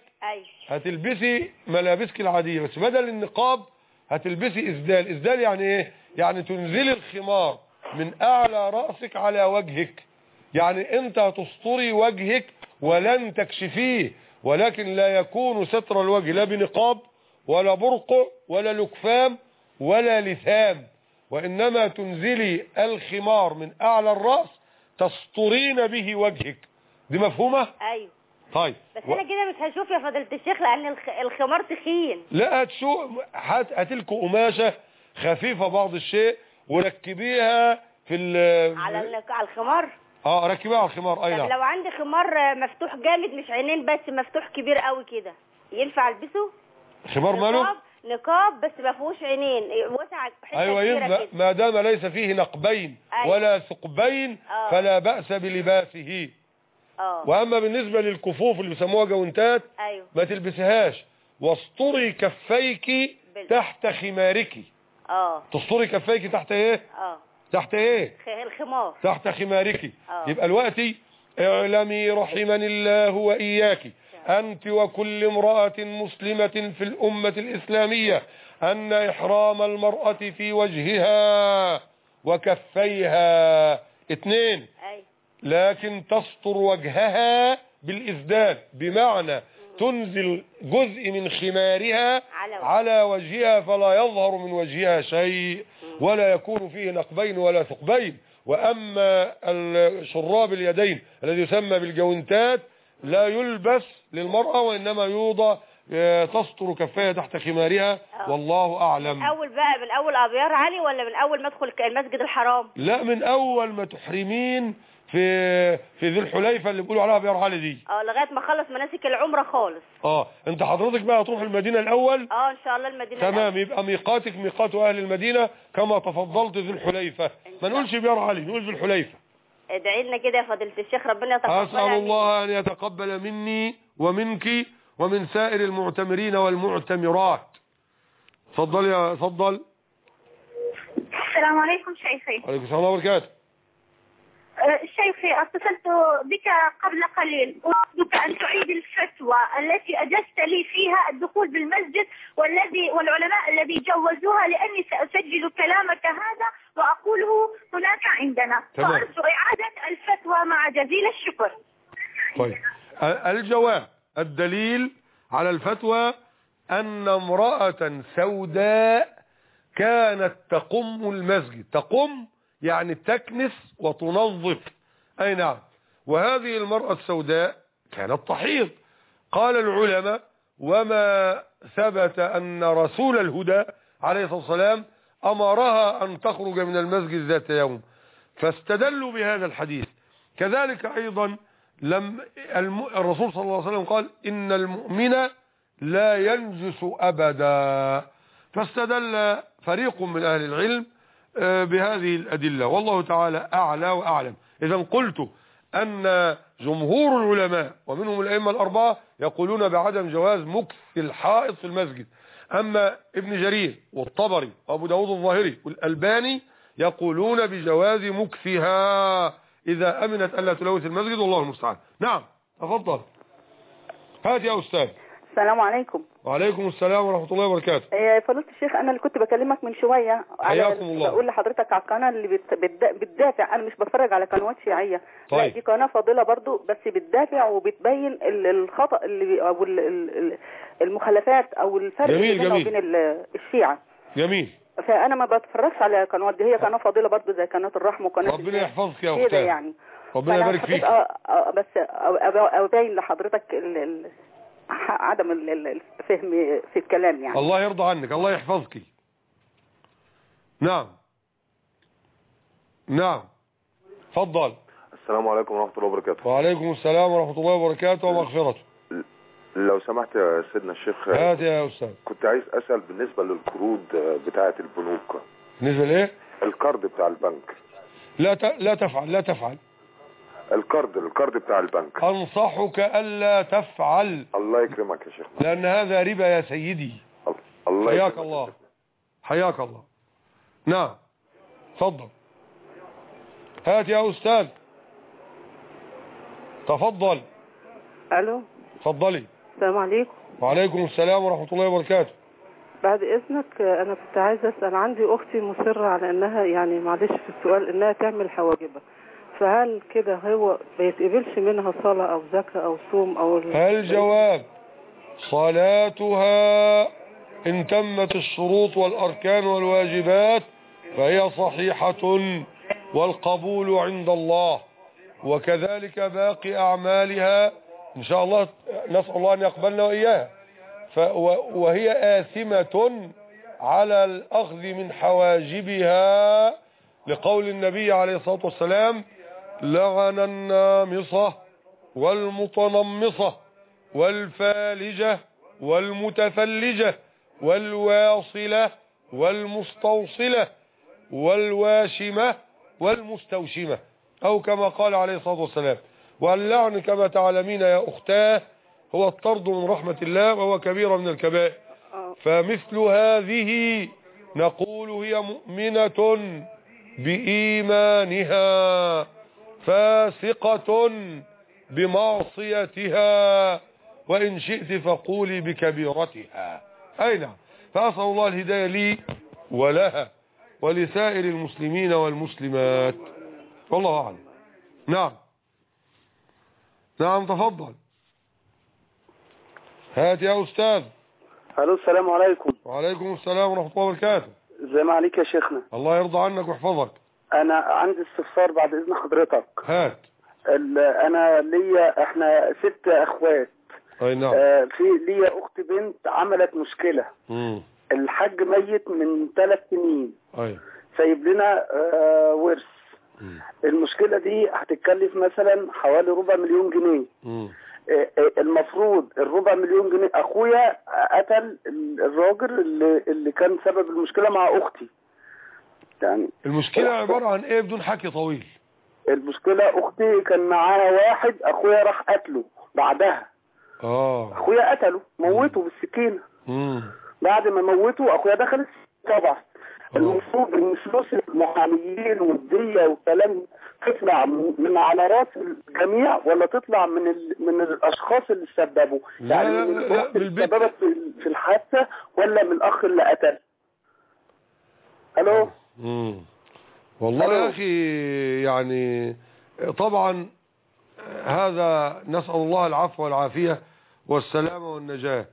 هتلبسي ملابسك العادية، بس بدل النقاب هتلبسي إسدال. إسدال يعني ايه؟ يعني تنزلي الخمار من اعلى رأسك على وجهك، يعني انت هتستري وجهك ولن تكشفيه، ولكن لا يكون ستر الوجه لا بنقاب ولا برقع ولا لكفام ولا لثام، وإنما تنزلي الخمار من أعلى الرأس تسترين به وجهك. دي مفهومة؟ أيوه. طيب بس أنا كده مش هشوف يا فضيلة الشيخ لأن الخمار تخين. لا هتشوف، هاتلكوا قماشة خفيفة بعض الشيء وركبيها في على الخمار. ركبيها على الخمار. أي نعم. طب لو عندي خمار مفتوح جامد مش عينين بس، مفتوح كبير قوي كده، ينفع البسه؟ خمار ماله؟ نقاب بس ما فيهوش عينين، وسع حته ايوه ينفع ما دام ليس فيه نقبين ولا ثقبين فلا بأس بلباسه. واما بالنسبه للكفوف اللي بيسموها جونتات ما تلبسهاش، واستري كفيك تحت خمارك. تستري كفيك تحت ايه؟ تحت ايه؟ الخمار. تحت خمارك. يبقى دلوقتي اعلمي رحمني الله واياك أنت وكل امرأة مسلمة في الأمة الإسلامية أن إحرام المرأة في وجهها وكفيها 2، لكن تستر وجهها بالإسدال، بمعنى تنزل جزء من خمارها على وجهها فلا يظهر من وجهها شيء ولا يكون فيه نقبين ولا ثقبين. وأما الشراب اليدين الذي يسمى بالجونتات لا يلبس للمرأة وإنما يوضع تستر كفاية تحت خمارها. والله أعلم. من أول أبيار علي ولا من أول ما أدخل المسجد الحرام؟ لا من أول ما تحرمين في ذو الحليفة اللي بيقولوا عليها أبيار علي دي لغاية ما أخلص مناسك العمرة خالص. أنت حضرتك بقى هتروح المدينة الأول؟ إن شاء الله المدينة تمام. يبقى ميقاتك ميقات أهل المدينة كما تفضلت ذو الحليفة، ما نقولش أبيار علي نقول ذو الحليفة. ادعي لنا كده يا فضيلة الشيخ ربنا يتقبل. أسأل الله أن يتقبل مني ومنك ومن سائر المعتمرين والمعتمرات. تفضل. السلام عليكم شيخي. وعليكم السلام وبركاته. شيخي اتصلت بك قبل قليل، أريدك أن تعيد الفتوى التي أجزت لي فيها الدخول بالمسجد والعلماء الذي جوزوها، لأني سأسجل كلامك هذا وأقوله هناك عندنا. فأرجو إعادة الفتوى مع جزيل الشكر. طيب الجواب، الدليل على الفتوى أن امرأة سوداء كانت تقم المسجد، تقم يعني تكنس وتنظف. أي نعم. وهذه المرأة السوداء كانت تحيض. قال العلماء وما ثبت أن رسول الهدى عليه الصلاة والسلام أمرها أن تخرج من المسجد ذات يوم، فاستدلوا بهذا الحديث. كذلك أيضا الرسول صلى الله عليه وسلم قال إن المؤمن لا ينجس أبدا، فاستدل فريق من أهل العلم بهذه الأدلة، والله تعالى أعلى وأعلم. إذا قلت أن جمهور العلماء ومنهم الأئمة الأربعة يقولون بعدم جواز مكث الحائط في المسجد. أما ابن جرير والطبري وأبو داود الظاهري والألباني يقولون بجواز مكثها إذا أمنت ألا تلوث المسجد، والله المستعان. نعم تفضل. هات يا أستاذ. السلام عليكم. وعليكم السلام ورحمة الله وبركاته. فضيلة الشيخ، أنا اللي كنت بكلمك من شوية حياكم الله. بقول لحضرتك على القناة اللي بتدافع. أنا مش بتفرج على قنوات شيعية. طيب. لا، دي قناة فاضلة برضو، بس بتدافع وبتبين الخطأ اللي أو المخالفات أو الفرق بينه وبين الشيعة. جميل. فأنا ما بتفرجش على قنوات دي، هي قناة فاضلة برضو زي قناة الرحمة وقناة ربنا يحفظك يا أختي يعني. ربنا يبارك فيك. بس أبين لحضرتك عدم الفهم في الكلام يعني. الله يرضى عنك، الله يحفظك. نعم نعم تفضل. السلام عليكم ورحمة الله وبركاته. وعليكم السلام ورحمة الله وبركاته ومغفرته. لو سمحت يا سيدنا الشيخ، هات يا أستاذ. كنت عايز أسأل بالنسبة للقروض بتاعة البنوك. بالنسبة لإيه؟ القرض بتاع البنك. لا تفعل. القرض بتاع البنك. أنصحك ألا تفعل. الله يكرمك يا شيخ. لأن هذا ربا يا سيدي. الله حياك الله. حياك الله. نعم تفضل. هات يا أستاذ. تفضل. ألو. تفضلي. السلام عليكم. وعليكم السلام ورحمة الله وبركاته. بعد إذنك، أنا كنت عايزة أسأل. عندي أختي مصرة على أنها يعني معلش في السؤال إنها تعمل حواجبها، فهل كده هو ما يتقبلش منها صلاة أو زكاة أو صوم أو الجواب صلاتها إن تمت الشروط والأركان والواجبات فهي صحيحة والقبول عند الله، وكذلك باقي أعمالها إن شاء الله. نسأل الله أن يقبلنا وإياها. وهي آثمة على الأخذ من حواجبها لقول النبي عليه الصلاة والسلام: لعن النامصة والمتنمصة والفالجة والمتفلجة والواصلة والمستوصلة والواشمة والمستوشمة، أو كما قال عليه الصلاة والسلام. واللعن كما تعلمين يا أختاه هو الطرد من رحمة الله، وهو كبيرة من الكبائر. فمثل هذه نقول هي مؤمنة بإيمانها فاسقة بمعصيتها، وإن شئت فقولي بكبيرتها. أي نعم. فأسأل الله الهداية لي ولها ولسائر المسلمين والمسلمات، والله أعلم. نعم نعم تفضل. هات يا أستاذ. الو السلام عليكم. وعليكم السلام ورحمة الله وبركاته. ازي ما عليك يا شيخنا؟ الله يرضى عنك ويحفظك. انا عندي استفسار بعد اذن حضرتك. هات. انا احنا 6 اخوات. اي نعم. في ليا اخت بنت عملت مشكلة. الحاج ميت من 3 سنين. اي. سايب لنا ورث. المشكلة دي هتتكلف مثلا حوالي 400,000 جنيه. المفروض 400,000 جنيه. اخويا قتل الراجل اللي كان سبب المشكلة مع اختي. يعني المشكلة عبارة عن ايه بدون حكي طويل؟ المشكلة اختي كان معاها واحد، اخويا راح قتله بعدها. اخويا قتله، موته بالسكينة. بعد ما موته اخويا دخل طبعا. المفروض ان فلوس المحاميين والدية والكلام تطلع من على راس الجميع ولا تطلع من الاشخاص اللي سببوا؟ يعني من الاخت اللي سببت في الحادثة ولا من الاخ اللي قتل؟ الو. والله يا اخي يعني طبعا هذا نسأل الله العفو والعافية والسلامة والنجاة.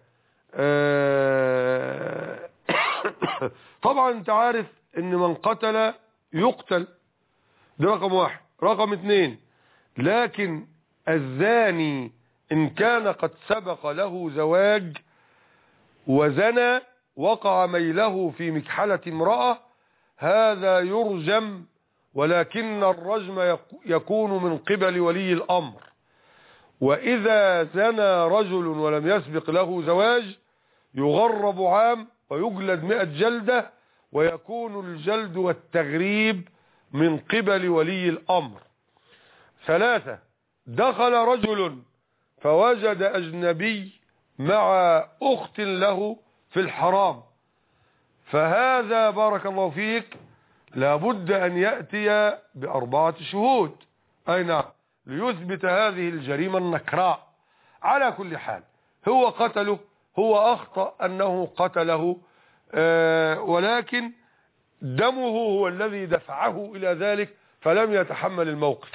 طبعا انت عارف ان من قتل يقتل، ده رقم 1. رقم 2، لكن الزاني ان كان قد سبق له زواج وزنى وقع ميله في مكحلة امرأة هذا يرجم، ولكن الرجم يكون من قبل ولي الأمر. وإذا زنى رجل ولم يسبق له زواج يغرب عام ويجلد 100 جلدة، ويكون الجلد والتغريب من قبل ولي الأمر. 3، دخل رجل فوجد أجنبي مع أخت له في الحرام، فهذا بارك الله فيك لابد أن يأتي ب4 شهود، أي نعم، ليثبت هذه الجريمة النكراء. على كل حال هو قتله، هو أخطأ أنه قتله، ولكن دمه هو الذي دفعه إلى ذلك، فلم يتحمل الموقف،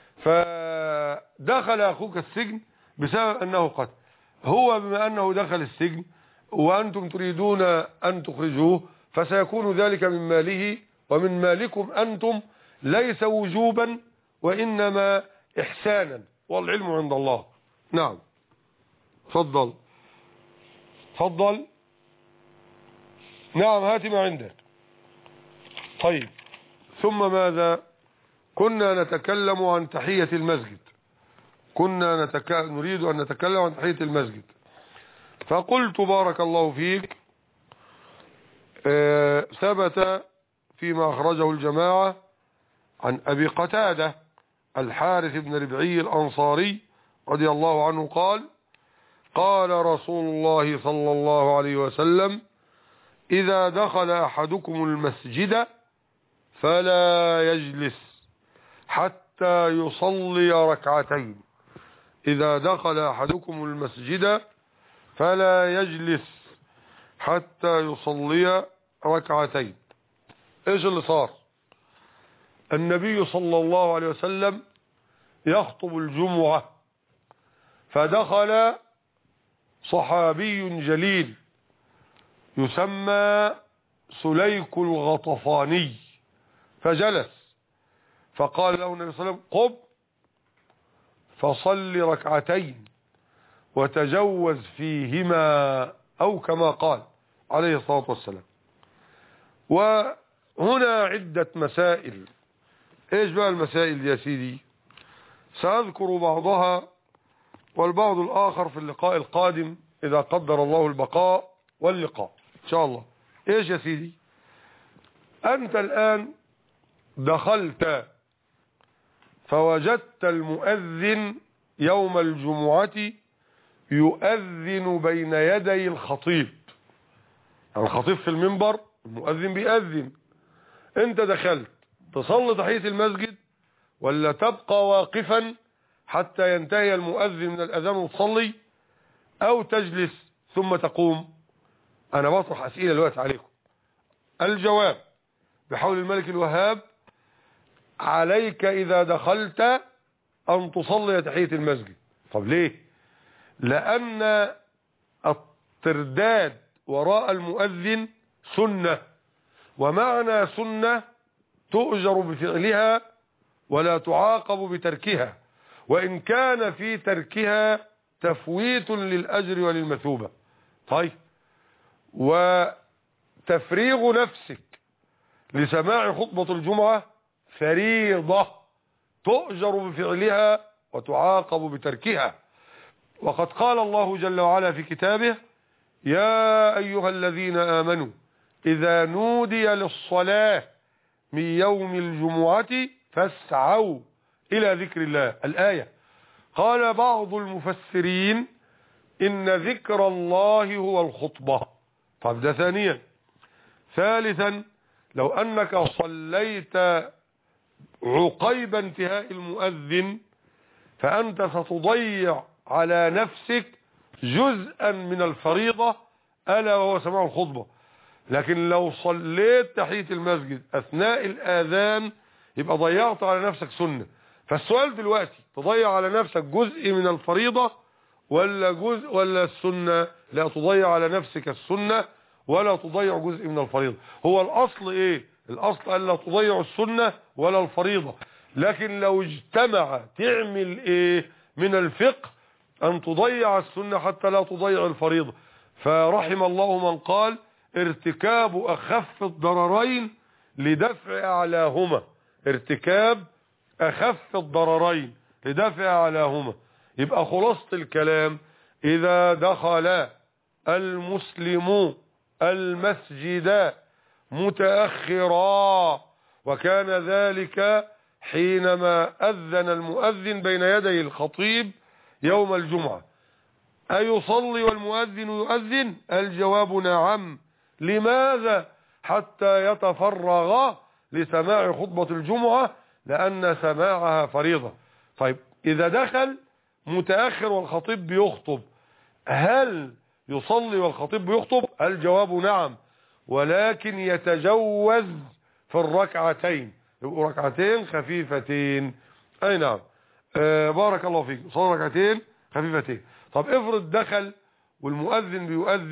فدخل أخوك السجن بسبب أنه قتل. هو بما أنه دخل السجن وأنتم تريدون أن تخرجوه، فسيكون ذلك من ماله ومن مالكم أنتم، ليس وجوبا وإنما إحسانا، والعلم عند الله. نعم، تفضل تفضل. نعم، هات ما عندك. طيب، ثم ماذا؟ كنا نتكلم عن تحية المسجد، كنا نريد أن نتكلم عن تحية المسجد، فقلت بارك الله فيك ثبت فيما أخرجه الجماعة عن أبي قتادة الحارث بن ربعي الأنصاري رضي الله عنه قال: قال رسول الله صلى الله عليه وسلم: إذا دخل أحدكم المسجد فلا يجلس حتى يصلي ركعتين. إذا دخل أحدكم المسجد فلا يجلس حتى يصلي ركعتين. إيش اللي صار؟ النبي صلى الله عليه وسلم يخطب الجمعة، فدخل صحابي جليل يسمى سليك الغطفاني، فجلس، فقال له النبي صلى الله عليه وسلم: قم فصل ركعتين وتجوز فيهما، أو كما قال عليه الصلاة والسلام. وهنا عدة مسائل. ايش بقى المسائل يا سيدي؟ سأذكر بعضها والبعض الآخر في اللقاء القادم إذا قدر الله البقاء واللقاء إن شاء الله. ايش يا سيدي؟ أنت الآن دخلت فوجدت المؤذن يوم الجمعة يؤذن بين يدي الخطيب، الخطيب في المنبر، المؤذن بيأذن. انت دخلت تصلي تحية المسجد ولا تبقى واقفا حتى ينتهي المؤذن من الأذان وتصلي، أو تجلس ثم تقوم؟ أنا بطرح أسئلة الوقت عليكم. الجواب بحول الملك الوهاب: عليك إذا دخلت أن تصلي تحية المسجد. طب ليه؟ لأن الترداد وراء المؤذن سنة، ومعنى سنة تؤجر بفعلها ولا تعاقب بتركها، وإن كان في تركها تفويت للأجر وللمثوبة. طيب، وتفريغ نفسك لسماع خطبة الجمعة فريضة تؤجر بفعلها وتعاقب بتركها. وقد قال الله جل وعلا في كتابه: يا أيها الذين آمنوا إذا نودي للصلاة من يوم الجمعة فاسعوا إلى ذكر الله. الآية. قال بعض المفسرين إن ذكر الله هو الخطبة. طب ده ثانيا. ثالثا، لو أنك صليت عقيب انتهاء المؤذن فأنت ستضيع على نفسك جزءا من الفريضة ألا وهو سماع الخطبة. لكن لو صليت تحية المسجد أثناء الآذان يبقى ضيعت على نفسك سنة. فالسؤال دلوقتي: تضيع على نفسك جزء من الفريضة ولا السنة؟ لا تضيع على نفسك السنة ولا تضيع جزء من الفريضة. هو الأصل إيه؟ الأصل ألا تضيع السنة ولا الفريضة. لكن لو اجتمع تعمل إيه من الفقه؟ أن تضيع السنة حتى لا تضيع الفريضة. فرحم الله من قال: ارتكاب أخف الضررين لدفع أعلاهما. ارتكاب أخف الضررين لدفع أعلاهما. يبقى خلاصة الكلام: إذا دخل المسلم المسجد متأخرا وكان ذلك حينما أذن المؤذن بين يدي الخطيب يوم الجمعة أيصلي والمؤذن يؤذن؟ الجواب نعم. لماذا؟ حتى يتفرغ لسماع خطبة الجمعة، لأن سماعها فريضة. طيب إذا دخل متأخر والخطيب بيخطب هل يصلي والخطيب بيخطب؟ الجواب نعم، ولكن يتجوز في الركعتين، يبقوا ركعتين خفيفتين. أي نعم. بارك الله فيك. صلي ركعتين خفيفتين. طب افرض دخل والمؤذن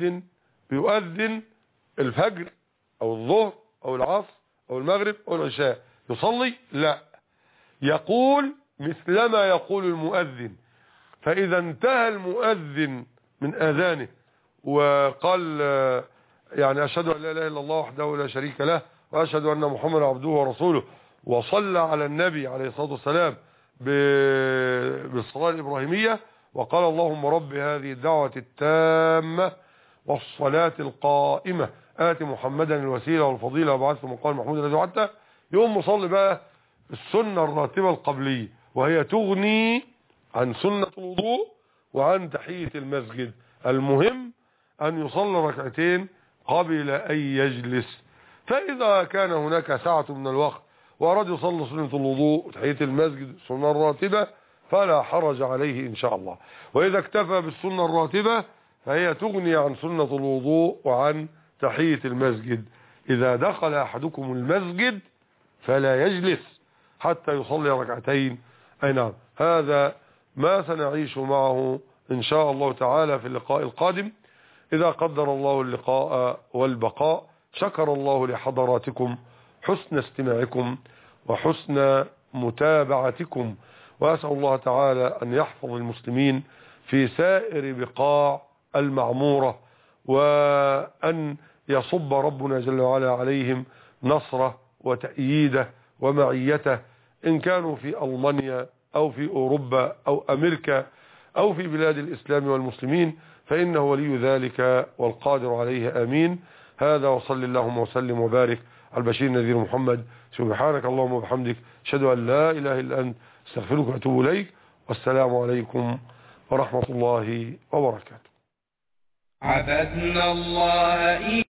بيؤذن الفجر أو الظهر أو العصر أو المغرب أو العشاء، يصلي؟ لا، يقول مثلما يقول المؤذن. فإذا انتهى المؤذن من أذانه وقال يعني أشهد أن لا إله إلا الله وحده لا شريك له وأشهد أن محمدا عبده ورسوله، وصلى على النبي عليه الصلاة والسلام بالصلاة الإبراهيمية وقال اللهم رب هذه الدعوة التامة والصلاة القائمة آت محمدا الوسيلة والفضيلة وبعثه مقام محمود الذي وعدته، يوم مصلي بقى السنة الراتبة القبلية، وهي تغني عن سنة الوضوء وعن تحية المسجد. المهم أن يصلي ركعتين قبل أن يجلس. فإذا كان هناك ساعة من الوقت وأراد يصلي سنة الوضوء وتحية المسجد السنة الراتبة فلا حرج عليه إن شاء الله. وإذا اكتفى بالسنة الراتبة فهي تغني عن سنة الوضوء وعن تحية المسجد. إذا دخل أحدكم المسجد فلا يجلس حتى يصلي ركعتين. أي نعم. هذا ما سنعيش معه إن شاء الله تعالى في اللقاء القادم إذا قدر الله اللقاء والبقاء. شكر الله لحضراتكم حسن استماعكم وحسن متابعتكم، وأسأل الله تعالى أن يحفظ المسلمين في سائر بقاع المعمورة، وأن يصب ربنا جل وعلا عليهم نصره وتأييده ومعيته، إن كانوا في ألمانيا أو في أوروبا أو أمريكا أو في بلاد الإسلام والمسلمين، فإنه ولي ذلك والقادر عليه. آمين. هذا وصل اللهم وسلم وبارك على البشير النذير محمد. سبحانك اللهم وبحمدك أشهد أن لا إله إلا أنت استغفرك وأتوب إليك. والسلام عليكم ورحمة الله وبركاته. عبدنا الله